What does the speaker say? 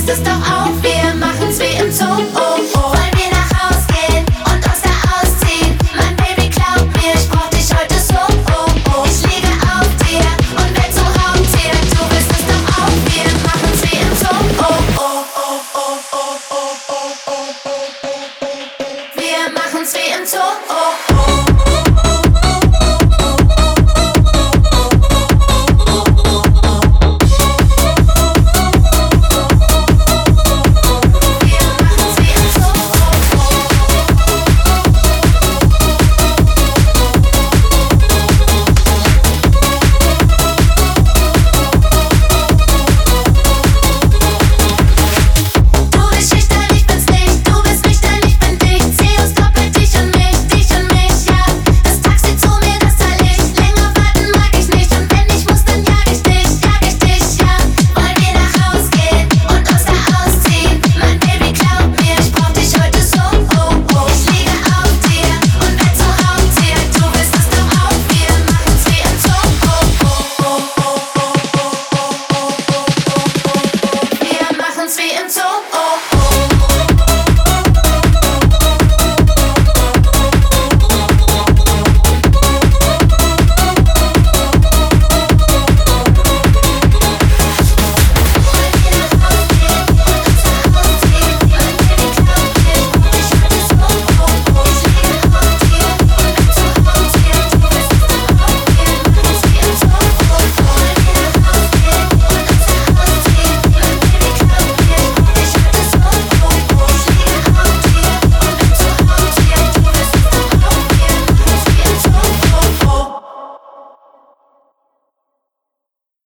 es doch auch, wir machen's wie im Zoo. Wollen wir nach Haus gehen und uns da ausziehen? Mein Baby, glaub mir, ich brauch dich heute so. Ich liege auf dir und werd zum Raubtier. Du willst es doch auch, wir machen's wie im Zoo. Wir machen's wie im Zoo. Wie im Zoo.